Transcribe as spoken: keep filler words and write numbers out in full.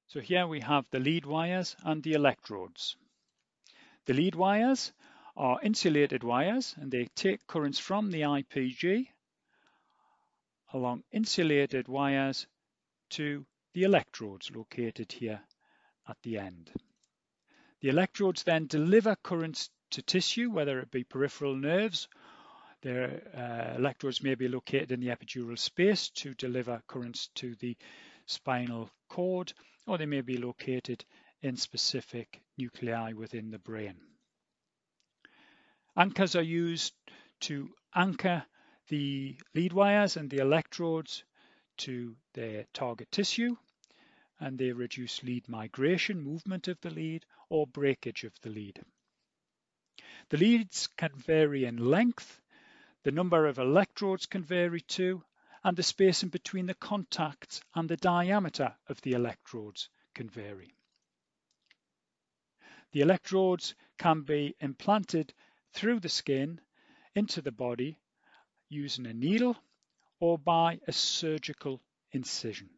So here we have the lead wires and the electrodes. The lead wires are insulated wires and they take currents from the I P G along insulated wires to the electrodes located here at the end. The electrodes then deliver currents to tissue, whether it be peripheral nerves. Their uh, electrodes may be located in the epidural space to deliver currents to the spinal cord, or they may be located in specific nuclei within the brain. Anchors are used to anchor the lead wires and the electrodes to their target tissue, and they reduce lead migration, movement of the lead, or breakage of the lead. The leads can vary in length, the number of electrodes can vary too, and the spacing between the contacts and the diameter of the electrodes can vary. The electrodes can be implanted through the skin into the body using a needle or by a surgical incision.